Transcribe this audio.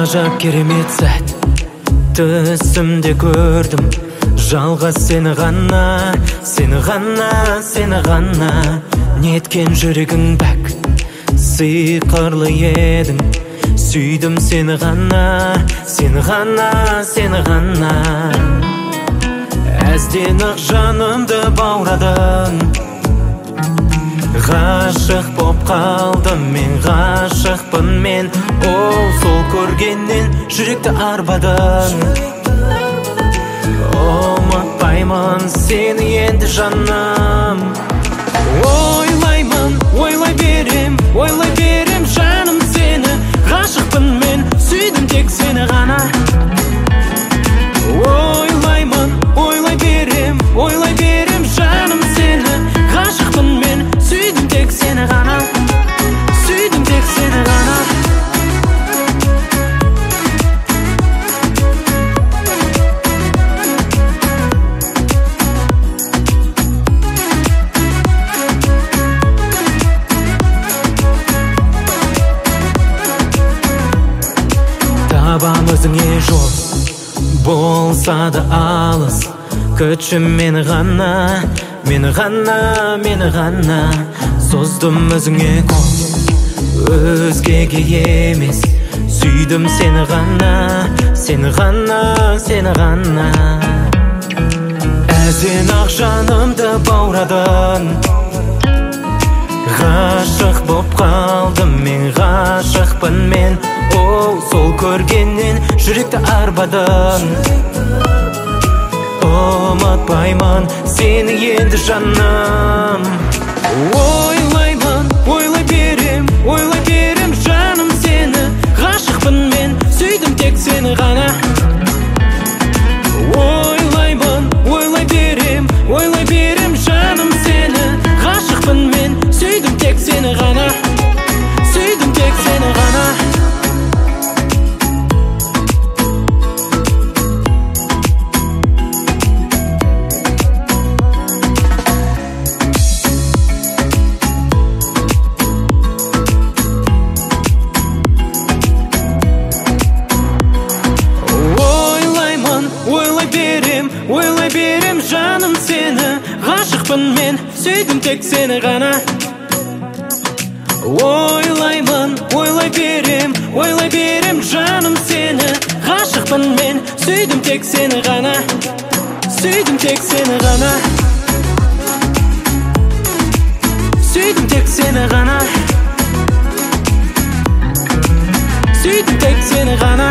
ғажап керемет сәт түсімде көрдім, жалғыз сені ғана, сені ғана, сені ғана. Неткен жүрегің бәк, сиқырлы едің, сүйдім сені ғана, сені ғана, сені ғана. Әзден ақ жанымды баурадың, ғашық боп қалдым мен, ғашықпын мен. Ол сол көргеннен жүректі арбадың. Ұмытпаймын сені енді жаным. Ойлаймын, ойлай берем жаным сені. Ғашықпын мен, сүйдім тек сені ғана. Ойлаймын, ойлай берем жаным сені. Ғашықпын мен, сүйдім тек сені ғана. Сүйдім тек сені ғана. Табамызыңе жол болса да алыс, күтшім мені ғана, мені ғана, мені ғана. Создым өзіңе қол, өзгеге емес, сүйдім сені ғана, сені ғана, сені ғана. Әзден ақ жанымды баурадың, ғашық боп қалдым мен, ғашықпын мен. Ол сол көргеннен жүректі арбадың. Ұмытпаймын сені енді жаным. Ойлаймын, ойлай берем жаным сені. Ғашықпын мен, сүйдім тек сені ғана. Ойлаймын, ойлай берем жаным сені. Ғашықпын мен, сүйдім тек сені ғана. Сүйдім тек сені ғана. Ойлай берем жаным сені. Ғашықпын мен, сүйдім тек сені ғана. Ойлаймын, ойлай берем жаным сені. Ғашықпын мен, сүйдім тек сені ғана. Сүйдім тек сені ғана. Сүйдім тек сені ғана. Сүйдім тек сені ғана.